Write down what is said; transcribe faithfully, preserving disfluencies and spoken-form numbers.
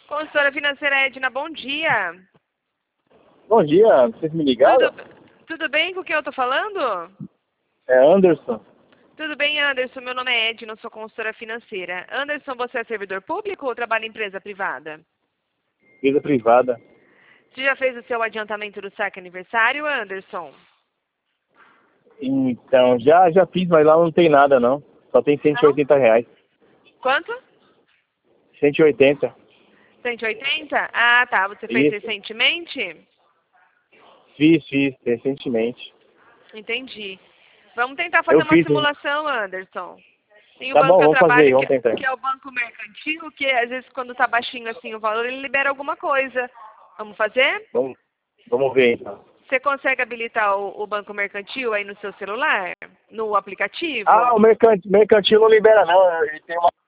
Consultora financeira Edna, bom dia. Bom dia, vocês me ligaram? Tudo, tudo bem com quem eu tô falando? É Anderson, Tudo bem, Anderson. Meu nome é Edna, eu sou consultora financeira. Anderson, você é servidor público ou trabalha em empresa privada? empresa privada. Você já fez o seu adiantamento do saque aniversário, Anderson? Então, já, já fiz, mas lá não tem nada não. Só tem cento e Não? oitenta reais. Quanto? cento e oitenta. cento e oitenta? Ah, tá. Você fez Isso. recentemente? Fiz, fiz, recentemente. Entendi. Vamos tentar Eu fazer uma fiz. simulação, Anderson. Tem o Tá banco bom, que eu vamos fazer, trabalho, que vamos é, tentar. que é o banco mercantil, que às vezes quando tá baixinho assim o valor, ele libera alguma coisa. Vamos fazer? Vamos, vamos ver então. Você consegue habilitar o, o banco mercantil aí no seu celular? No aplicativo? Ah, o mercantil, mercantil não libera não, ele tem uma